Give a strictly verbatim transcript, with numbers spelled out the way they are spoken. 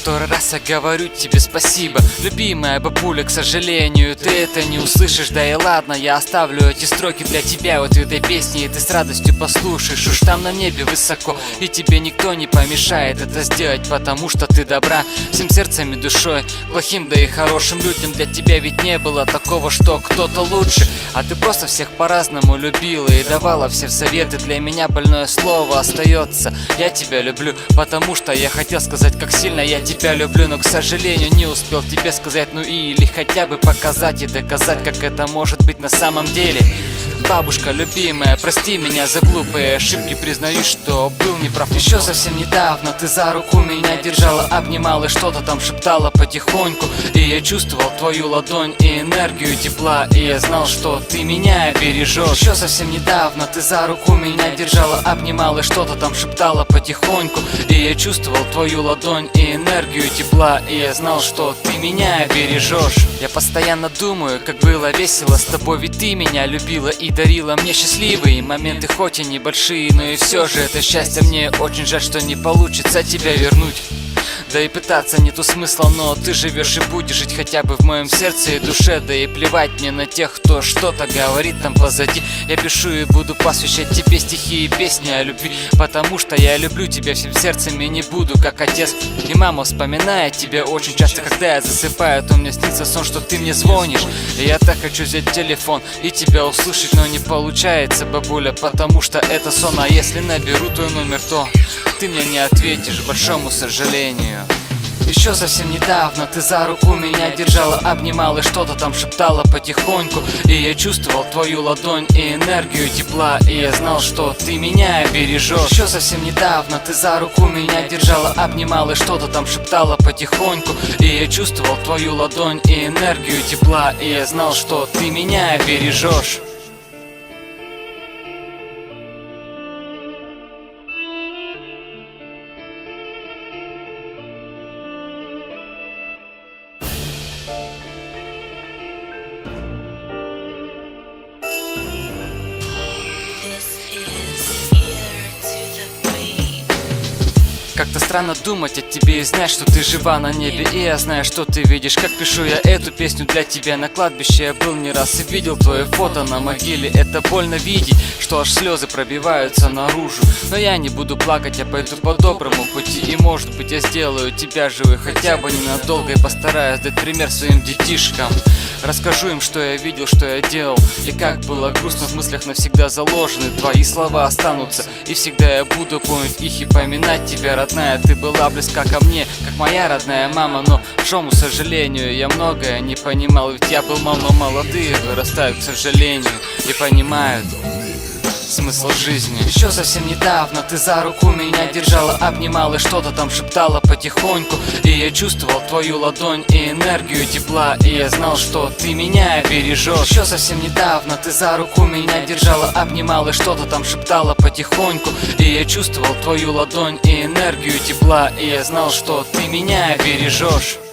который раз я говорю тебе спасибо. Любимая бабуля, к сожалению, ты это не услышишь. Да и ладно, я оставлю эти строки для тебя вот в этой песне, и ты с радостью послушаешь. Уж там на небе высоко, и тебе никто не помешает это сделать, потому что ты добра всем сердцем и душой, плохим да и хорошим людям. Для тебя ведь не было такого, что кто-то лучше, а ты просто всех по-разному любила и давала все советы. Для меня больное слово остается: я тебя люблю, потому что я хотел сказать, как сильно я тебя люблю, но, к сожалению, не успел тебе сказать, ну и или хотя бы показать и доказать, как это может быть на самом деле. Бабушка любимая, прости меня за глупые ошибки, признаюсь, что был неправ. Еще совсем недавно ты за руку меня держала, обнимала и что-то там шептала потихоньку, и я чувствовал твою ладонь и энергию тепла, и я знал, что ты меня бережешь. Еще совсем недавно ты за руку меня держала, обнимала и что-то там шептала потихоньку, и я чувствовал твою ладонь и энергию тепла, и я знал, что ты меня бережешь. Я постоянно думаю, как было весело с тобой, ведь ты меня любила и дарила мне счастливые моменты, хоть и небольшие, но и все же это счастье. Мне очень жаль, что не получится тебя вернуть, да и пытаться нету смысла, но ты живешь и будешь жить хотя бы в моем сердце и душе. Да и плевать мне на тех, кто что-то говорит там позади. Я пишу и буду посвящать тебе стихи и песни о любви, потому что я люблю тебя всем сердцем и не буду как отец. И мама вспоминает тебя очень часто, когда я засыпаю, то мне снится сон, что ты мне звонишь. И я так хочу взять телефон и тебя услышать, но не получается, бабуля, потому что это сон. А если наберу твой номер, то ты мне не ответишь, к большому сожалению. Еще совсем недавно ты за руку меня держала, обнимала и что-то там шептала потихоньку, и я чувствовал твою ладонь и энергию тепла, и я знал, что ты меня бережешь. Еще совсем недавно ты за руку меня держала, обнимала и что-то там шептала потихоньку, и я чувствовал твою ладонь и энергию тепла, и я знал, что ты меня бережешь. Как-то странно думать о тебе и знать, что ты жива на небе, и я знаю, что ты видишь. Как пишу я эту песню для тебя. На кладбище я был не раз и видел твое фото на могиле. Это больно видеть, что аж слезы пробиваются наружу. Но я не буду плакать, я пойду по доброму пути, и может быть я сделаю тебя живой хотя бы ненадолго, и постараюсь дать пример своим детишкам. Расскажу им, что я видел, что я делал, и как было грустно, в мыслях навсегда заложены. Твои слова останутся, и всегда я буду помнить их и поминать тебя, родная. Ты была близка ко мне, как моя родная мама, но, к большому сожалению, я многое не понимал, ведь я был мал, но молодые вырастают, к сожалению, и понимают смысл жизни. Еще совсем недавно ты за руку меня держала, обнимала и что-то там шептала потихоньку, и я чувствовал твою ладонь и энергию тепла, и я знал, что ты меня бережешь. Еще совсем недавно ты за руку меня держала, обнимала и что-то там шептала потихоньку, и я чувствовал твою ладонь и энергию тепла, и я знал, что ты меня бережешь.